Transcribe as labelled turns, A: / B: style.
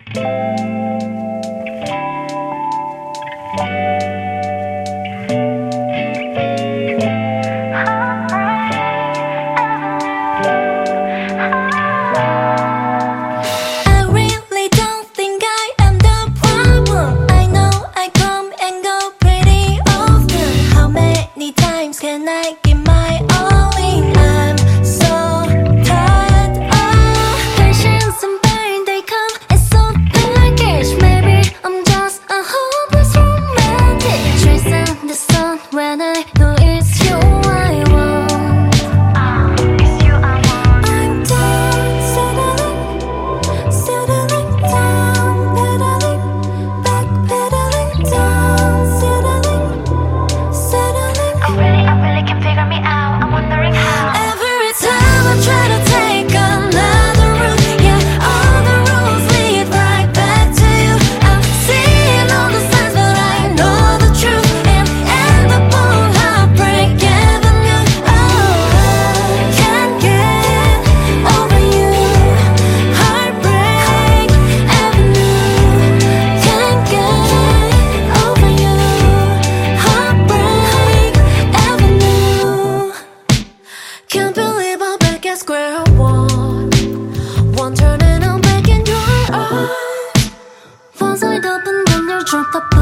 A: Can I give my all in? I'm so tired of patience and pain. They come as so package. Maybe I'm just a hopeless romantic, chasing the sun when I know it's you I want. It's you I want. I'm done settling down, pedaling, backpedaling down, settling. I really can't figure me out. I'm wondering how. Every time I try to take another route, yeah, all the roads lead right back to you. I've seen all the signs, but I know the truth. And end up on Heartbreak Avenue. Oh, I can't get over you. Heartbreak Avenue. Can't get over you. Heartbreak Avenue. Can't believe I'm back at square one. One turn and I'm back in your arms. Once I open, then you're dropped up.